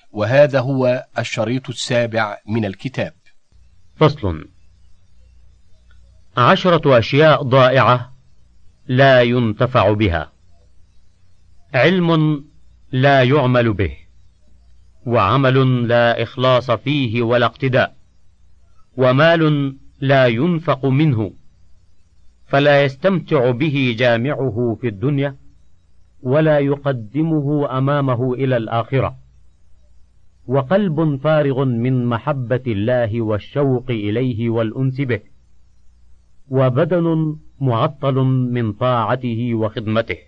وهذا هو الشريط 7 من الكتاب. فصل: 10 أشياء ضائعة لا ينتفع بها. علم لا يعمل به، وعمل لا إخلاص فيه ولا اقتداء، ومال لا ينفق منه، فلا يستمتع به جامعه في الدنيا، ولا يقدمه أمامه إلى الآخرة، وقلب فارغ من محبة الله والشوق إليه والأنس به، وبدن معطل من طاعته وخدمته،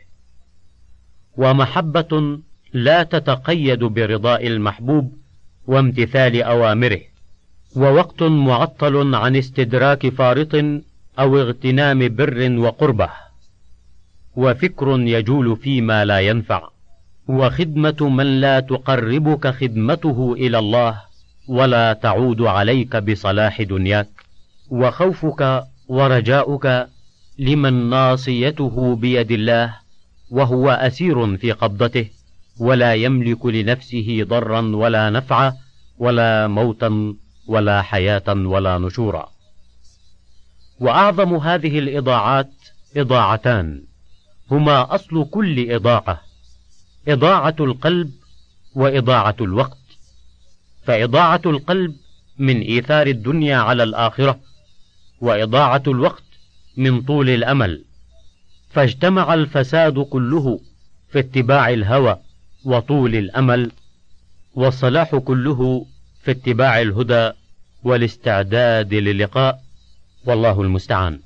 ومحبة لا تتقيد برضاء المحبوب وامتثال أوامره، ووقت معطل عن استدراك فارط أو اغتنام بر وقربة، وفكر يجول فيما لا ينفع، وخدمة من لا تقربك خدمته إلى الله ولا تعود عليك بصلاح دنياك، وخوفك ورجاؤك لمن ناصيته بيد الله وهو أسير في قبضته، ولا يملك لنفسه ضرا ولا نفعا ولا موتا ولا حياة ولا نشورا. وأعظم هذه الإضاعات إضاعتان هما أصل كل إضاعة: إضاعة القلب وإضاعة الوقت. فإضاعة القلب من إيثار الدنيا على الآخرة، وإضاعة الوقت من طول الأمل، فاجتمع الفساد كله في اتباع الهوى وطول الأمل، والصلاح كله في اتباع الهدى والاستعداد للقاء، والله المستعان.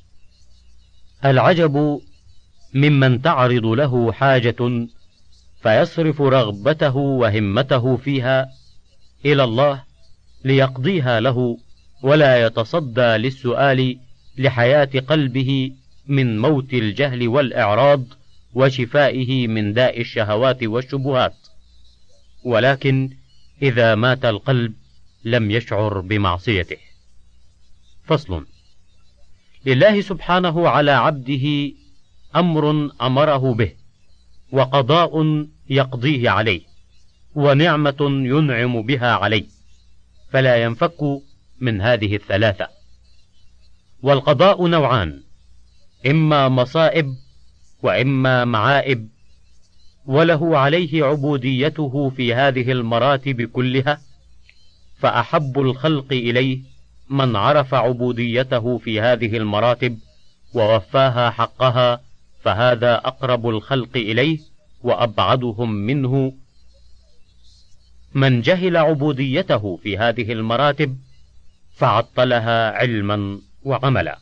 العجب ممن تعرض له حاجة فيصرف رغبته وهمته فيها إلى الله ليقضيها له، ولا يتصدى للسؤال لحياة قلبه من موت الجهل والإعراض وشفائه من داء الشهوات والشبهات، ولكن إذا مات القلب لم يشعر بمعصيته. فصل: لله سبحانه على عبده أمر أمره به، وقضاء يقضيه عليه، ونعمة ينعم بها عليه، فلا ينفك من هذه الثلاثة. والقضاء نوعان: إما مصائب وإما معائب، وله عليه عبوديته في هذه المراتب كلها، فأحب الخلق إليه من عرف عبوديته في هذه المراتب ووفاها حقها، فهذا أقرب الخلق إليه وأبعدهم منه من جهل عبوديته في هذه المراتب فعطلها علما وعملا.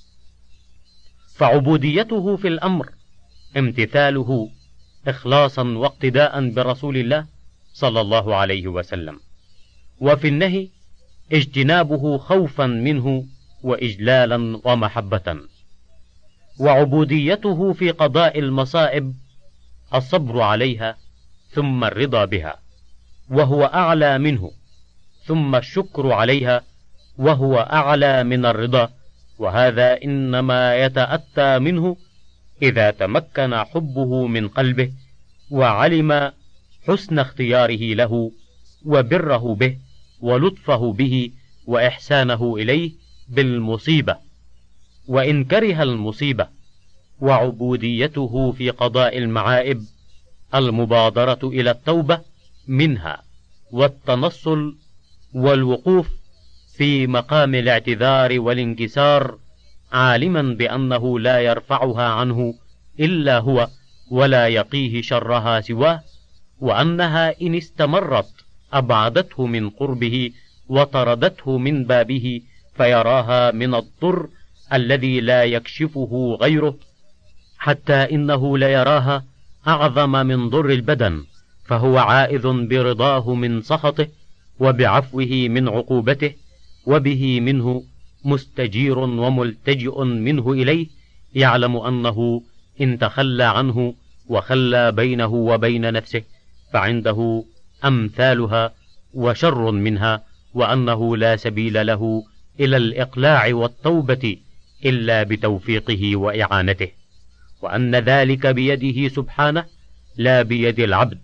فعبوديته في الأمر امتثاله إخلاصا واقتداء برسول الله صلى الله عليه وسلم، وفي النهي اجتنابه خوفا منه وإجلالا ومحبة. وعبوديته في قضاء المصائب الصبر عليها ثم الرضا بها، وهو أعلى منه، ثم الشكر عليها وهو أعلى من الرضا، وهذا إنما يتأتى منه إذا تمكن حبه من قلبه، وعلم حسن اختياره له وبره به ولطفه به وإحسانه إليه بالمصيبة، وإن كره المصيبة. وعبوديته في قضاء المعائب المبادرة إلى التوبة منها، والتنصل والوقوف في مقام الاعتذار والانكسار، عالما بأنه لا يرفعها عنه إلا هو، ولا يقيه شرها سواه، وأنها إن استمرت أبعدته من قربه وطردته من بابه، فيراها من الضر الذي لا يكشفه غيره، حتى إنه ليراها أعظم من ضر البدن، فهو عائذ برضاه من سخطه وبعفوه من عقوبته، وبه منه مستجير وملتجئ منه إليه، يعلم أنه إن تخلى عنه وخلى بينه وبين نفسه فعنده أمثالها وشر منها، وأنه لا سبيل له إلى الإقلاع والتوبة إلا بتوفيقه وإعانته، وأن ذلك بيده سبحانه لا بيد العبد،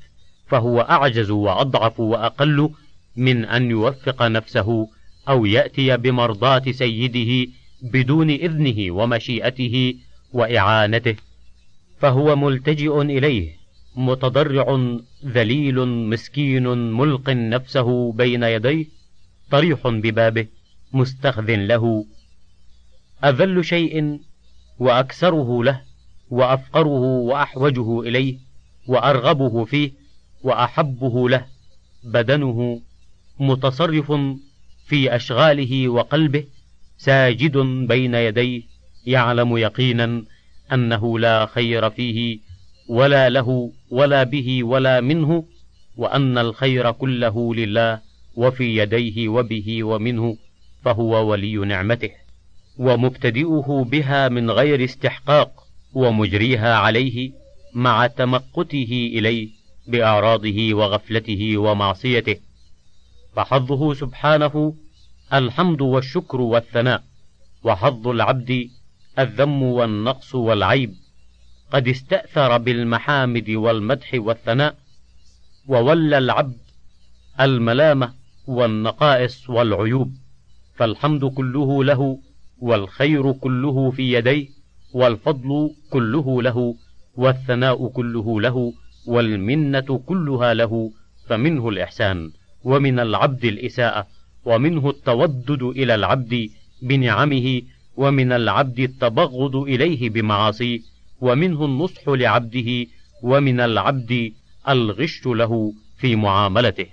فهو أعجز وأضعف وأقل من أن يوفق نفسه أو يأتي بمرضاة سيده بدون إذنه ومشيئته وإعانته، فهو ملتجئ إليه متضرع ذليل مسكين ملق نفسه بين يديه، طريح ببابه مستخذ له، أذل شيء وأكثره له وأفقره وأحوجه إليه وأرغبه فيه وأحبه له بدنه، متصرف في أشغاله وقلبه، ساجد بين يديه، يعلم يقينا أنه لا خير فيه ولا له ولا به ولا منه، وأن الخير كله لله وفي يديه وبه ومنه، فهو ولي نعمته ومبتدئه بها من غير استحقاق، ومجريها عليه مع تمقته إليه بأعراضه وغفلته ومعصيته. فحظه سبحانه الحمد والشكر والثناء، وحظ العبد الذم والنقص والعيب، قد استأثر بالمحامد والمدح والثناء، وولى العبد الملامة والنقائص والعيوب، فالحمد كله له، والخير كله في يديه، والفضل كله له، والثناء كله له، والمنة كلها له، فمنه الإحسان، ومن العبد الإساءة، ومنه التودد إلى العبد بنعمه، ومن العبد التبغض إليه بمعاصيه، ومنه النصح لعبده، ومن العبد الغش له في معاملته.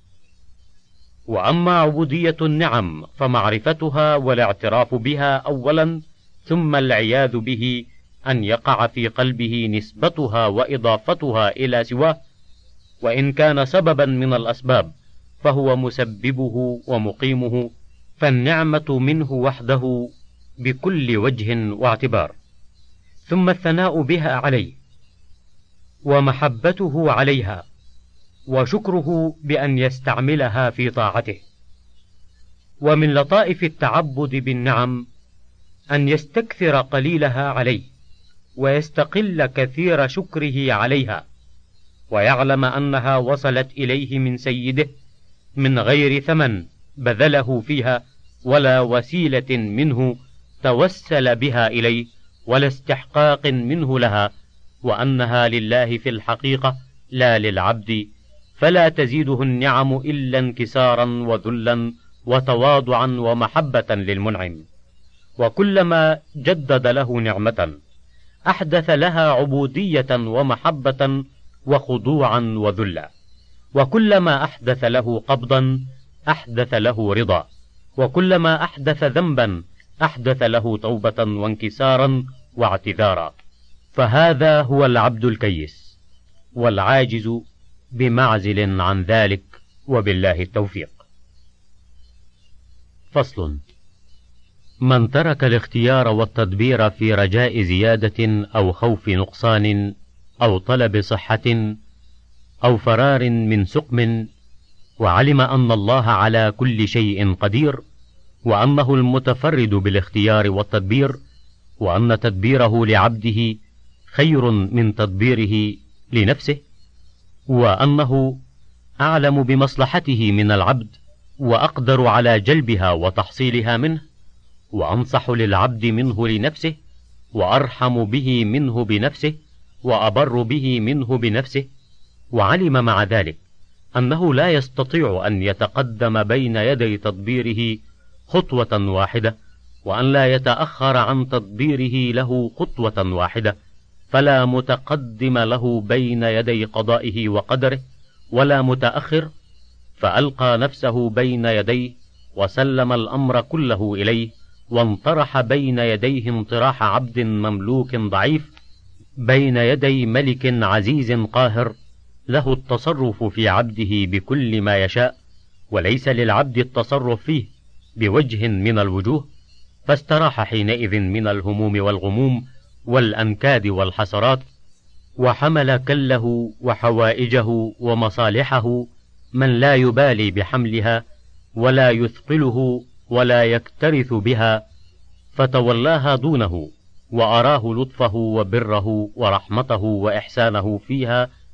وأما عبودية النعم فمعرفتها والاعتراف بها أولا، ثم العياذ به أن يقع في قلبه نسبتها وإضافتها إلى سواه، وإن كان سببا من الأسباب فهو مسببه ومقيمه، فالنعمة منه وحده بكل وجه واعتبار. ثم الثناء بها عليه، ومحبته عليها، وشكره بأن يستعملها في طاعته. ومن لطائف التعبد بالنعم أن يستكثر قليلها عليه، ويستقل كثير شكره عليها، ويعلم أنها وصلت إليه من سيده من غير ثمن بذله فيها، ولا وسيلة منه توسل بها إليه، ولا استحقاق منه لها، وأنها لله في الحقيقة لا للعبد، فلا تزيده النعم إلا انكسارا وذلا وتواضعا ومحبة للمنعم. وكلما جدد له نعمة أحدث لها عبودية ومحبة وخضوعا وذلا، وكلما أحدث له قبضا أحدث له رضا، وكلما أحدث ذنبا أحدث له توبة وانكسارا واعتذارا. فهذا هو العبد الكيس، والعاجز بمعزل عن ذلك، وبالله التوفيق. فصل: من ترك الاختيار والتدبير في رجاء زيادة أو خوف نقصان أو طلب صحة أو فرار من سقم، وعلم أن الله على كل شيء قدير، وأنه المتفرد بالاختيار والتدبير، وأن تدبيره لعبده خير من تدبيره لنفسه، وأنه أعلم بمصلحته من العبد، وأقدر على جلبها وتحصيلها منه، وأنصح للعبد منه لنفسه، وأرحم به منه بنفسه، وأبر به منه بنفسه، وعلم مع ذلك أنه لا يستطيع أن يتقدم بين يدي تدبيره خطوة واحدة، وأن لا يتأخر عن تدبيره له خطوة واحدة، فلا متقدم له بين يدي قضائه وقدره، ولا متأخر، فألقى نفسه بين يديه وسلم الأمر كله إليه، وانطرح بين يديه انطراح عبد مملوك ضعيف بين يدي ملك عزيز قاهر، له التصرف في عبده بكل ما يشاء، وليس للعبد التصرف فيه بوجه من الوجوه، فاستراح حينئذ من الهموم والغموم والأنكاد والحسرات، وحمل كله وحوائجه ومصالحه من لا يبالي بحملها ولا يثقله ولا يكترث بها، فتولاها دونه، وأراه لطفه وبره ورحمته وإحسانه فيها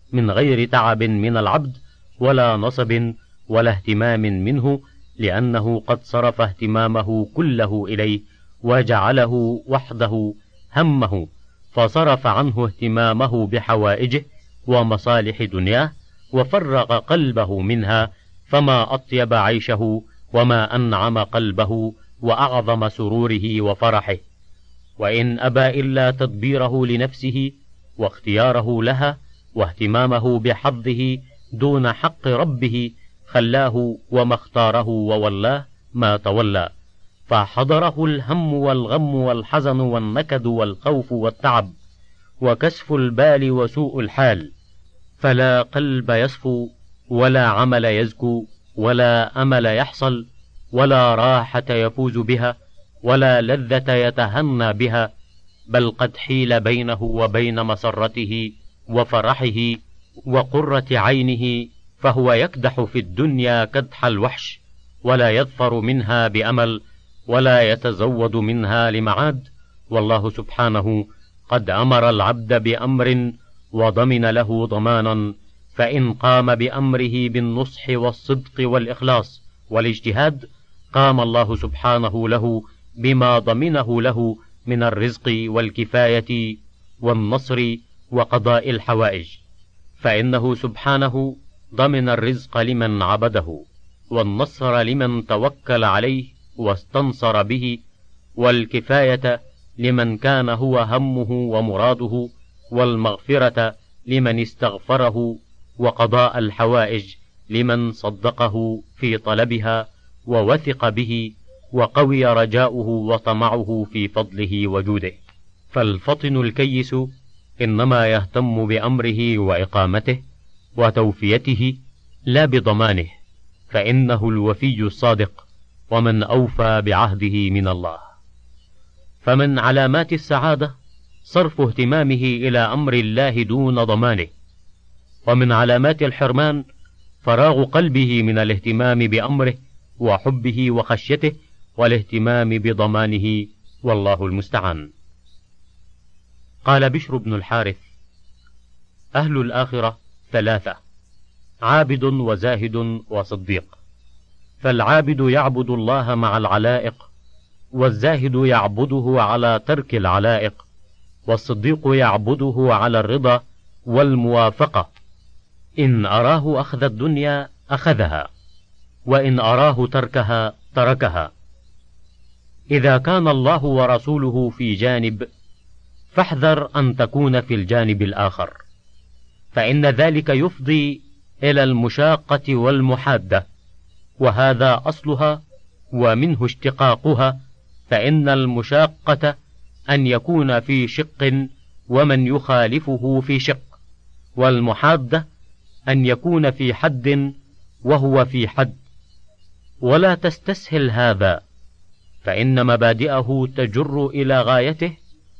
من غير تعب من العبد ولا نصب ولا اهتمام منه، لأنه قد صرف اهتمامه كله إليه وجعله وحده همه، فصرف عنه اهتمامه بحوائجه ومصالح دنياه وفرغ قلبه منها، فما أطيب عيشه وما أنعم قلبه وأعظم سروره وفرحه. وإن أبى إلا تدبيره لنفسه واختياره لها واهتمامه بحظه دون حق ربه، خلاه وما اختاره وولاه ما تولى، فحضره الهم والغم والحزن والنكد والخوف والتعب وكسف البال وسوء الحال، فلا قلب يصفو ولا عمل يزكو ولا أمل يحصل ولا راحة يفوز بها ولا لذة يتهنى بها، بل قد حيل بينه وبين مسرته وفرحه وقرة عينه، فهو يكدح في الدنيا كدح الوحش، ولا يظفر منها بأمل ولا يتزود منها لمعاد. والله سبحانه قد أمر العبد بأمر وضمن له ضمانا، فإن قام بأمره بالنصح والصدق والإخلاص والاجتهاد، قام الله سبحانه له بما ضمنه له من الرزق والكفاية والنصر وقضاء الحوائج، فإنه سبحانه ضمن الرزق لمن عبده، والنصر لمن توكل عليه واستنصر به، والكفاية لمن كان هو همه ومراده، والمغفرة لمن استغفره، وقضاء الحوائج لمن صدقه في طلبها ووثق به وقوي رجاؤه وطمعه في فضله وجوده. فالفطن الكيس إنما يهتم بأمره وإقامته وتوفيته لا بضمانه، فإنه الوفي الصادق ومن أوفى بعهده من الله. فمن علامات السعادة صرف اهتمامه إلى أمر الله دون ضمانه، ومن علامات الحرمان فراغ قلبه من الاهتمام بأمره وحبه وخشيته والاهتمام بضمانه، والله المستعان. قال بشر بن الحارث: أهل الآخرة ثلاثة: عابد وزاهد وصديق. فالعابد يعبد الله مع العلائق، والزاهد يعبده على ترك العلائق، والصديق يعبده على الرضا والموافقة. إن أراه أخذ الدنيا أخذها، وإن أراه تركها تركها. إذا كان الله ورسوله في جانب، فاحذر أن تكون في الجانب الآخر، فإن ذلك يفضي إلى المشاقة والمحادة، وهذا أصلها ومنه اشتقاقها. فإن المشاقة أن يكون في شق ومن يخالفه في شق، والمحادة أن يكون في حد وهو في حد. ولا تستسهل هذا، فإن مبادئه تجر إلى غايته،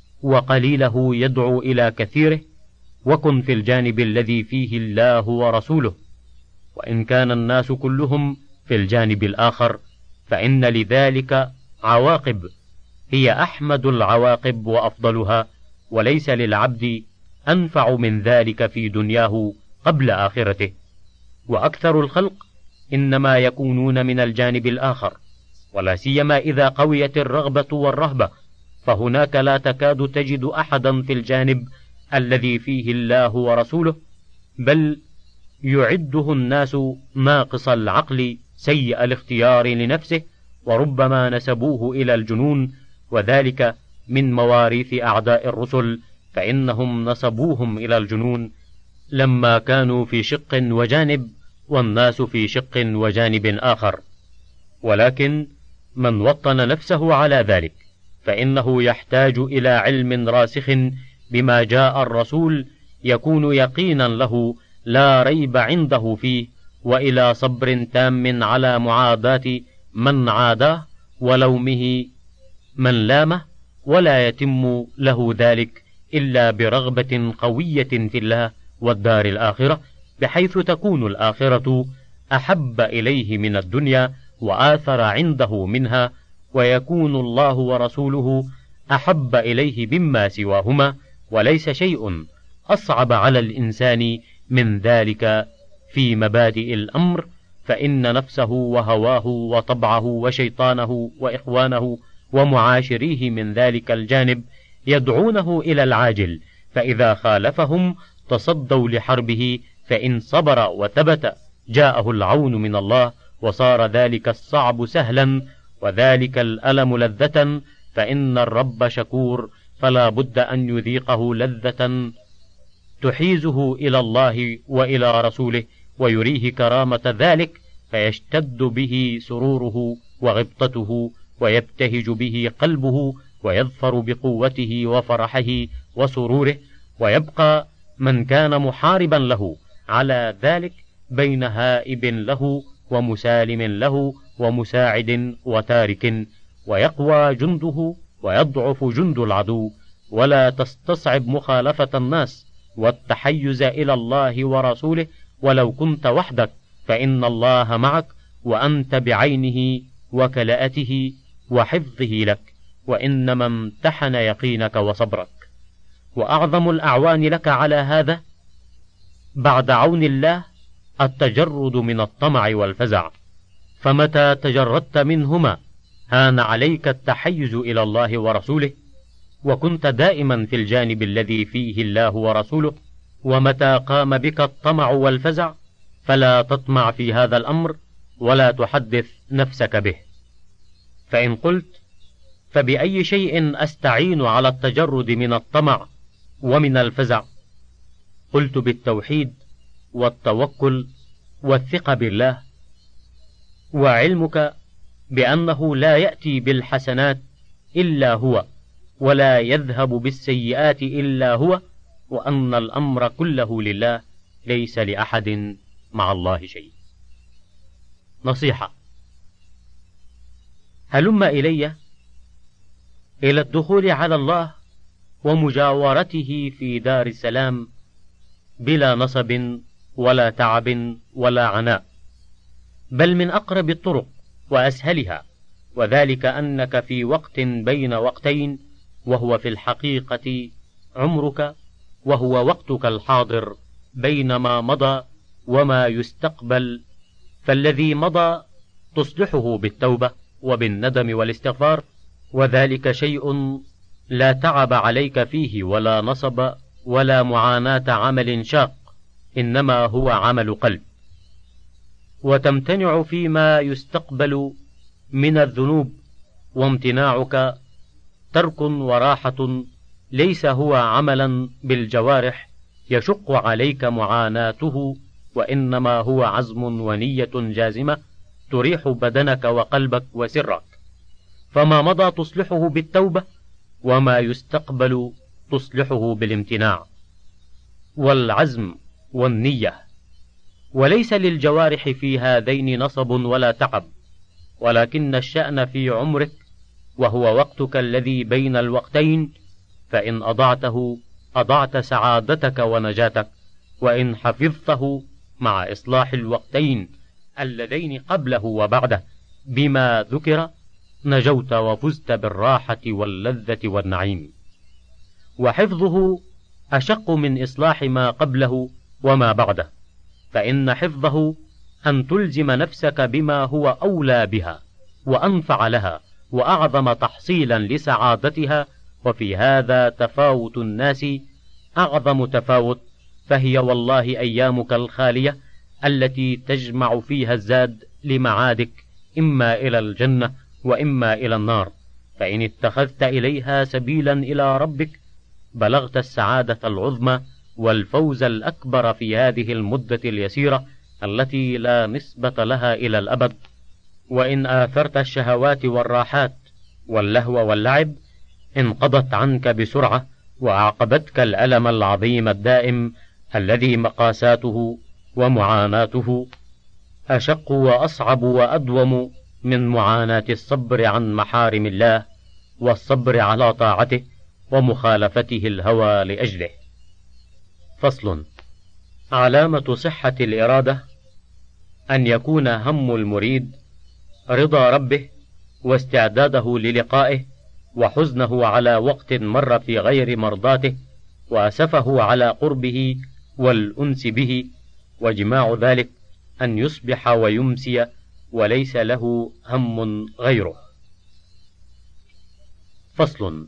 وقليله يدعو إلى كثيره. وكن في الجانب الذي فيه الله ورسوله، وإن كان الناس كلهم في الجانب الآخر، فإن لذلك عواقب هي أحمد العواقب وأفضلها، وليس للعبد أنفع من ذلك في دنياه قبل آخرته. وأكثر الخلق إنما يكونون من الجانب الآخر، ولا سيما إذا قويت الرغبة والرهبة، فهناك لا تكاد تجد أحدا في الجانب الذي فيه الله ورسوله، بل يعده الناس ناقص العقل سيء الاختيار لنفسه، وربما نسبوه إلى الجنون، وذلك من مواريث أعداء الرسل، فإنهم نسبوهم إلى الجنون لما كانوا في شق وجانب، والناس في شق وجانب آخر. ولكن من وطن نفسه على ذلك فإنه يحتاج إلى علم راسخ بما جاء الرسول يكون يقينا له لا ريب عنده فيه، وإلى صبر تام على معاداة من عاداه ولومه من لامه، ولا يتم له ذلك إلا برغبة قوية في الله والدار الآخرة، بحيث تكون الآخرة أحب إليه من الدنيا وآثر عنده منها، ويكون الله ورسوله أحب إليه مما سواهما. وليس شيء أصعب على الإنسان من ذلك في مبادئ الأمر، فإن نفسه وهواه وطبعه وشيطانه وإخوانه ومعاشريه من ذلك الجانب يدعونه إلى العاجل، فإذا خالفهم تصدوا لحربه، فإن صبر وثبت جاءه العون من الله، وصار ذلك الصعب سهلا وذلك الألم لذة، فإن الرب شكور، فلا بد أن يذيقه لذة تحيزه إلى الله وإلى رسوله، ويريه كرامة ذلك، فيشتد به سروره وغبطته، ويبتهج به قلبه، ويظفر بقوته وفرحه وسروره، ويبقى من كان محاربا له على ذلك بين هائب له ومسالم له ومساعد وتارك، ويقوى جنده ويضعف جند العدو، ولا تستصعب مخالفة الناس والتحيز إلى الله ورسوله ولو كنت وحدك، فإن الله معك، وأنت بعينه وكلاءته وحفظه لك، وإنما امتحن يقينك وصبرك. وأعظم الأعوان لك على هذا بعد عون الله التجرد من الطمع والفزع، فمتى تجردت منهما هان عليك التحيز إلى الله ورسوله، وكنت دائما في الجانب الذي فيه الله ورسوله، ومتى قام بك الطمع والفزع فلا تطمع في هذا الأمر ولا تحدث نفسك به. فإن قلت فبأي شيء أستعين على التجرد من الطمع ومن الفزع؟ قلت بالتوحيد والتوكل والثقة بالله، وعلمك بأنه لا يأتي بالحسنات إلا هو، ولا يذهب بالسيئات إلا هو، وأن الأمر كله لله، ليس لأحد مع الله شيء. نصيحة: هلم إلي إلى الدخول على الله ومجاورته في دار السلام بلا نصب ولا تعب ولا عناء، بل من أقرب الطرق وأسهلها، وذلك أنك في وقت بين وقتين، وهو في الحقيقة عمرك، وهو وقتك الحاضر بين ما مضى وما يستقبل، فالذي مضى تصلحه بالتوبة وبالندم والاستغفار، وذلك شيء لا تعب عليك فيه ولا نصب ولا معاناة عمل شاق، إنما هو عمل قلب. وتمتنع فيما يستقبل من الذنوب، وامتناعك ترك وراحة، ليس هو عملا بالجوارح يشق عليك معاناته، وإنما هو عزم ونية جازمة تريح بدنك وقلبك وسرك. فما مضى تصلحه بالتوبة، وما يستقبل تصلحه بالامتناع والعزم والنية، وليس للجوارح في هذين نصب ولا تعب، ولكن الشأن في عمرك، وهو وقتك الذي بين الوقتين، فإن أضعته أضعت سعادتك ونجاتك، وإن حفظته مع إصلاح الوقتين اللذين قبله وبعده بما ذكر نجوت وفزت بالراحة واللذة والنعيم. وحفظه أشق من إصلاح ما قبله وما بعده، فإن حفظه أن تلزم نفسك بما هو أولى بها وأنفع لها وأعظم تحصيلا لسعادتها، وفي هذا تفاوت الناس أعظم تفاوت، فهي والله أيامك الخالية التي تجمع فيها الزاد لمعادك، إما إلى الجنة وإما إلى النار، فإن اتخذت إليها سبيلا إلى ربك بلغت السعادة العظمى والفوز الأكبر في هذه المدة اليسيرة التي لا نسبة لها إلى الأبد. وإن آثرت الشهوات والراحات واللهو واللعب انقضت عنك بسرعة، وأعقبتك الألم العظيم الدائم الذي مقاساته ومعاناته أشق وأصعب وأدوم من معاناة الصبر عن محارم الله والصبر على طاعته ومخالفته الهوى لأجله. فصل: علامة صحة الإرادة أن يكون هم المريد رضا ربه واستعداده للقائه، وحزنه على وقت مر في غير مرضاته، وأسفه على قربه والأنس به، وجماع ذلك أن يصبح ويمسي وليس له هم غيره. فصل.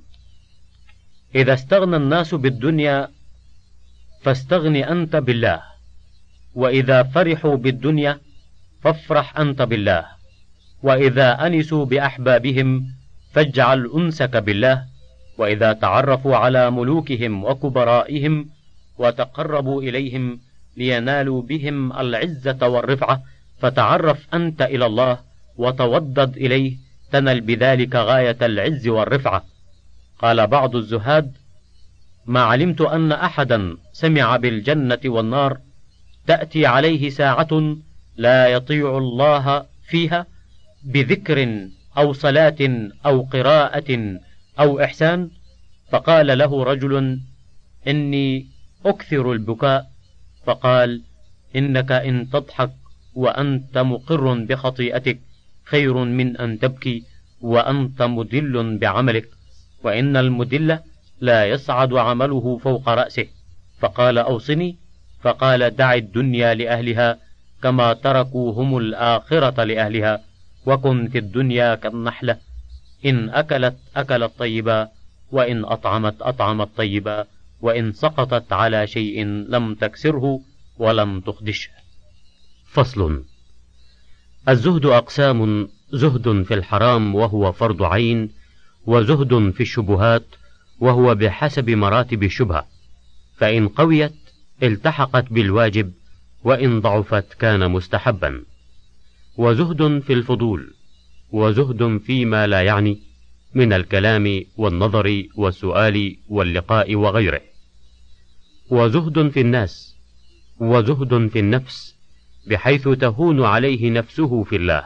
إذا استغنى الناس بالدنيا فاستغن أنت بالله، وإذا فرحوا بالدنيا فافرح أنت بالله، وإذا أنسوا بأحبابهم فاجعل أنسك بالله، وإذا تعرفوا على ملوكهم وكبرائهم وتقربوا إليهم لينالوا بهم العزة والرفعة فتعرف أنت إلى الله وتودد إليه تنل بذلك غاية العز والرفعة. قال بعض الزهاد: ما علمت أن أحدا سمع بالجنة والنار تأتي عليه ساعة لا يطيع الله فيها بذكر أو صلاة أو قراءة أو إحسان، فقال له رجل: إني أكثر البكاء، فقال: إنك إن تضحك وأنت مقر بخطيئتك خير من أن تبكي وأنت مدل بعملك، وإن المدل لا يصعد عمله فوق رأسه. فقال: أوصني. فقال: دع الدنيا لأهلها كما تركوا هم الآخرة لأهلها، وكن في الدنيا كالنحلة، إن أكلت أكلت طيبا، وإن أطعمت أطعمت طيبا، وإن سقطت على شيء لم تكسره ولم تخدشه. فصل. الزهد أقسام: زهد في الحرام وهو فرض عين، وزهد في الشبهات وهو بحسب مراتب الشبهة، فإن قويت التحقت بالواجب، وإن ضعفت كان مستحبا. وزهد في الفضول، وزهد فيما لا يعني من الكلام والنظر والسؤال واللقاء وغيره. وزهد في الناس، وزهد في النفس بحيث تهون عليه نفسه في الله.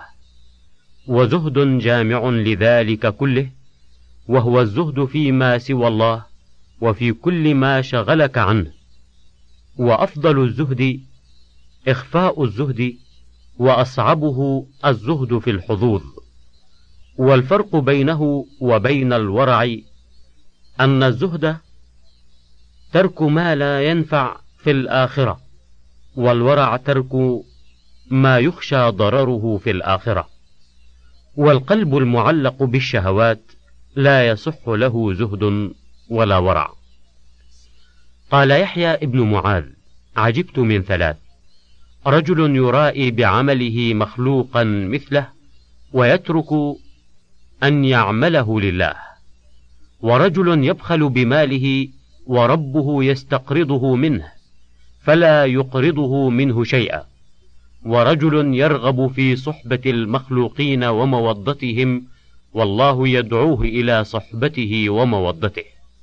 وزهد جامع لذلك كله، وهو الزهد فيما سوى الله وفي كل ما شغلك عنه. وأفضل الزهد إخفاء الزهد، وأصعبه الزهد في الحظوظ. والفرق بينه وبين الورع أن الزهد ترك ما لا ينفع في الآخرة، والورع ترك ما يخشى ضرره في الآخرة. والقلب المعلق بالشهوات لا يصح له زهد ولا ورع. قال يحيى ابن معاذ: عجبت من ثلاث: رجل يرائي بعمله مخلوقا مثله ويترك أن يعمله لله، ورجل يبخل بماله وربه يستقرضه منه فلا يقرضه منه شيئا، ورجل يرغب في صحبة المخلوقين ومودتهم والله يدعوه إلى صحبته ومودته.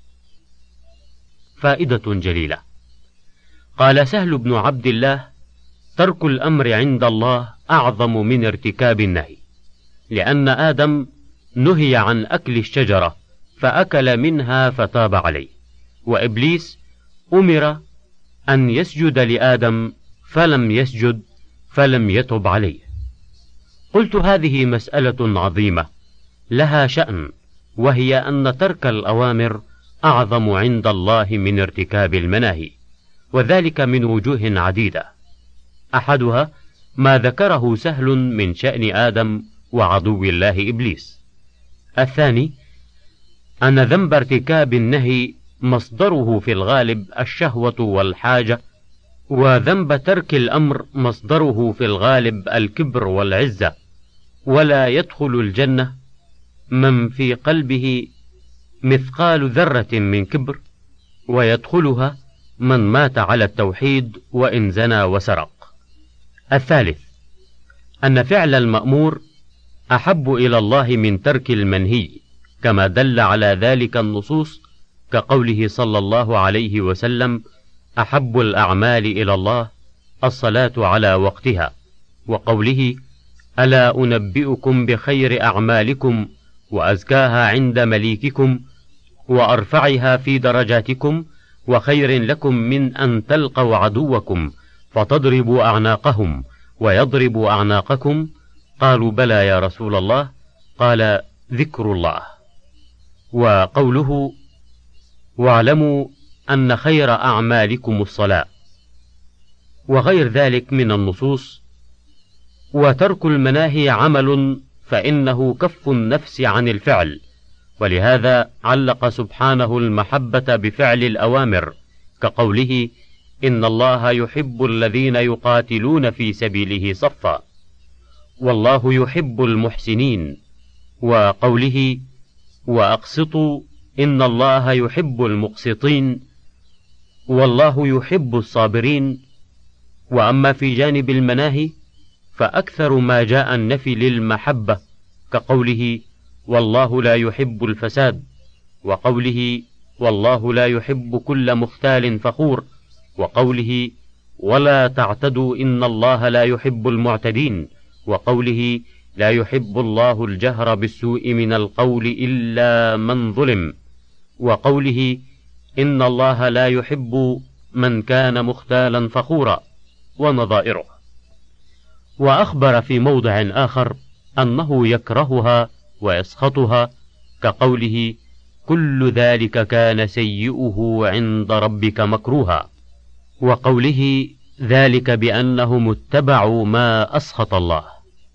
فائدة جليلة. قال سهل بن عبد الله: ترك الأمر عند الله أعظم من ارتكاب النهي، لأن آدم نهي عن أكل الشجرة فأكل منها فتاب عليه، وإبليس أمر أن يسجد لآدم فلم يسجد فلم يتب عليه. قلت: هذه مسألة عظيمة لها شأن، وهي أن ترك الأوامر أعظم عند الله من ارتكاب المناهي، وذلك من وجوه عديدة. أحدها ما ذكره سهل من شأن آدم وعدو الله إبليس. الثاني أن ذنب ارتكاب النهي مصدره في الغالب الشهوة والحاجة، وذنب ترك الأمر مصدره في الغالب الكبر والعزة، ولا يدخل الجنة من في قلبه مثقال ذرة من كبر، ويدخلها من مات على التوحيد وإن زنى وسرق. الثالث أن فعل المأمور أحب إلى الله من ترك المنهي، كما دل على ذلك النصوص، كقوله صلى الله عليه وسلم: أحب الأعمال إلى الله الصلاة على وقتها، وقوله: ألا أنبئكم بخير أعمالكم وأزكاها عند مليككم وأرفعها في درجاتكم وخير لكم من أن تلقوا عدوكم فتضربوا أعناقهم ويضربوا أعناقكم؟ قالوا: بلى يا رسول الله. قال: ذكر الله. وقوله: واعلموا أن خير أعمالكم الصلاة، وغير ذلك من النصوص. وترك المناهي عمل، فإنه كف النفس عن الفعل، ولهذا علق سبحانه المحبة بفعل الأوامر، كقوله: إن الله يحب الذين يقاتلون في سبيله صفا، والله يحب المحسنين، وقوله: وأقسطوا إن الله يحب المقسطين، والله يحب الصابرين. وأما في جانب المناهي فأكثر ما جاء النفي للمحبة، كقوله: والله لا يحب الفساد، وقوله: والله لا يحب كل مختال فخور، وقوله: ولا تعتدوا إن الله لا يحب المعتدين، وقوله: لا يحب الله الجهر بالسوء من القول إلا من ظلم، وقوله: إن الله لا يحب من كان مختالا فخورا، ونظائره. وأخبر في موضع آخر أنه يكرهها ويسخطها، كقوله: كل ذلك كان سيئه عند ربك مكروها، وقوله: ذلك بأنهم اتبعوا ما أسخط الله.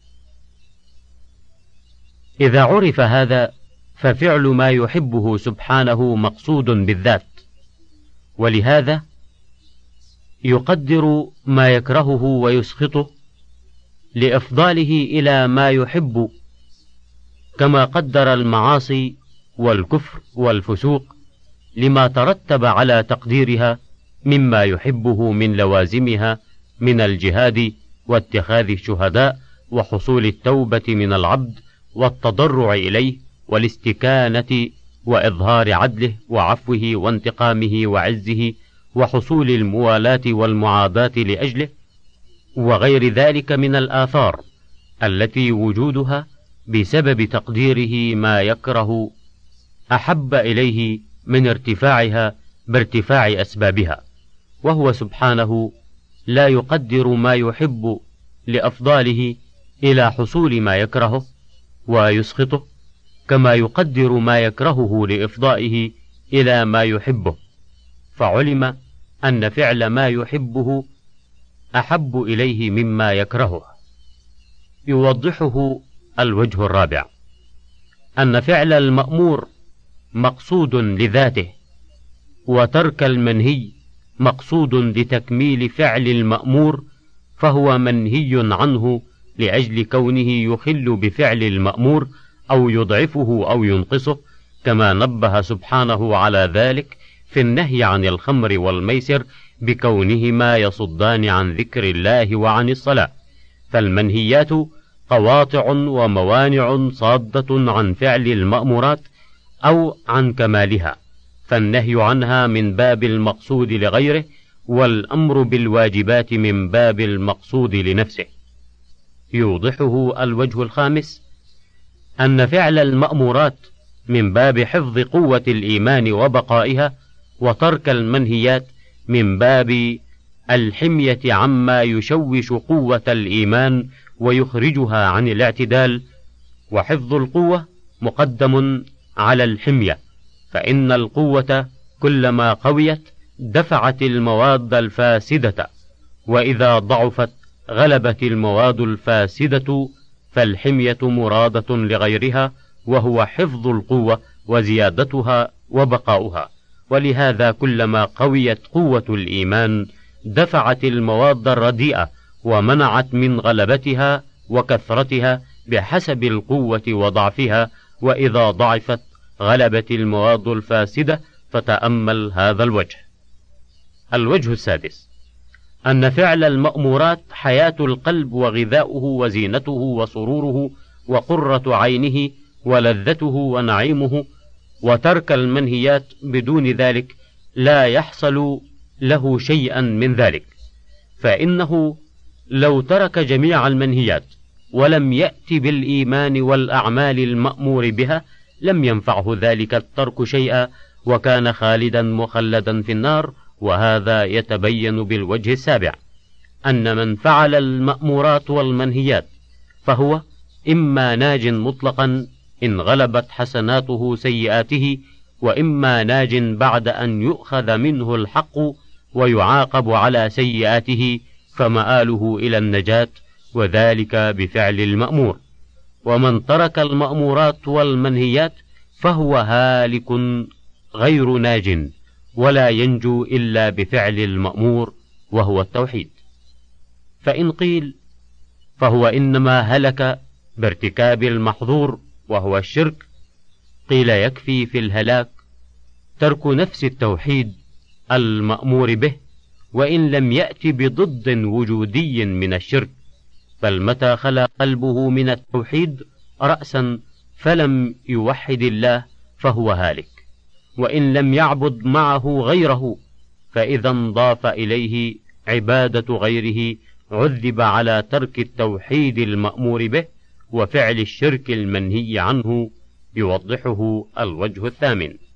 إذا عرف هذا ففعل ما يحبه سبحانه مقصود بالذات، ولهذا يقدر ما يكرهه ويسخطه لإفضاله إلى ما يحب، كما قدر المعاصي والكفر والفسوق لما ترتب على تقديرها مما يحبه من لوازمها من الجهاد واتخاذ الشهداء وحصول التوبة من العبد والتضرع إليه والاستكانة وإظهار عدله وعفوه وانتقامه وعزه وحصول الموالاة والمعاداة لأجله، وغير ذلك من الآثار التي وجودها بسبب تقديره ما يكره أحب إليه من ارتفاعها بارتفاع أسبابها، وهو سبحانه لا يقدر ما يحب لأفضاله إلى حصول ما يكرهه ويسخطه، كما يقدر ما يكرهه لإفضائه إلى ما يحبه، فعلم أن فعل ما يحبه أحب إليه مما يكرهه. يوضحه الوجه الرابع، أن فعل المأمور مقصود لذاته، وترك المنهي مقصود لتكميل فعل المأمور، فهو منهي عنه لأجل كونه يخل بفعل المأمور أو يضعفه أو ينقصه، كما نبه سبحانه على ذلك في النهي عن الخمر والميسر بكونهما يصدان عن ذكر الله وعن الصلاة. فالمنهيات قواطع وموانع صادة عن فعل المأمورات أو عن كمالها، فالنهي عنها من باب المقصود لغيره، والأمر بالواجبات من باب المقصود لنفسه. يوضحه الوجه الخامس، أن فعل المأمورات من باب حفظ قوة الإيمان وبقائها، وترك المنهيات من باب الحمية عما يشوش قوة الإيمان ويخرجها عن الاعتدال. وحفظ القوة مقدم على الحمية، فإن القوة كلما قويت دفعت المواد الفاسدة، وإذا ضعفت غلبت المواد الفاسدة، فالحمية مرادة لغيرها، وهو حفظ القوة وزيادتها وبقاؤها. ولهذا كلما قويت قوة الإيمان دفعت المواد الرديئة ومنعت من غلبتها وكثرتها بحسب القوة وضعفها، وإذا ضعفت غلبت المواد الفاسدة. فتأمل هذا الوجه. الوجه السادس، أن فعل المأمورات حياة القلب وغذاؤه وزينته وسروره وقرة عينه ولذته ونعيمه، وترك المنهيات بدون ذلك لا يحصل له شيئا من ذلك، فإنه لو ترك جميع المنهيات ولم يأتي بالإيمان والأعمال المأمور بها لم ينفعه ذلك الترك شيئا، وكان خالدا مخلدا في النار. وهذا يتبين بالوجه السابع، أن من فعل المأمورات والمنهيات فهو إما ناج مطلقا إن غلبت حسناته سيئاته، وإما ناج بعد أن يؤخذ منه الحق ويعاقب على سيئاته، فمآله إلى النجاة، وذلك بفعل المأمور. ومن ترك المأمورات والمنهيات فهو هالك غير ناج، ولا ينجو إلا بفعل المأمور وهو التوحيد. فإن قيل فهو إنما هلك بارتكاب المحظور وهو الشرك، قيل يكفي في الهلاك ترك نفس التوحيد المأمور به، وإن لم يأت بضد وجودي من الشرك، بل متى خلا قلبه من التوحيد رأسا فلم يوحد الله فهو هالك. وإن لم يعبد معه غيره، فإذا انضاف إليه عبادة غيره عذب على ترك التوحيد المأمور به وفعل الشرك المنهي عنه، يوضحه الوجه الثامن.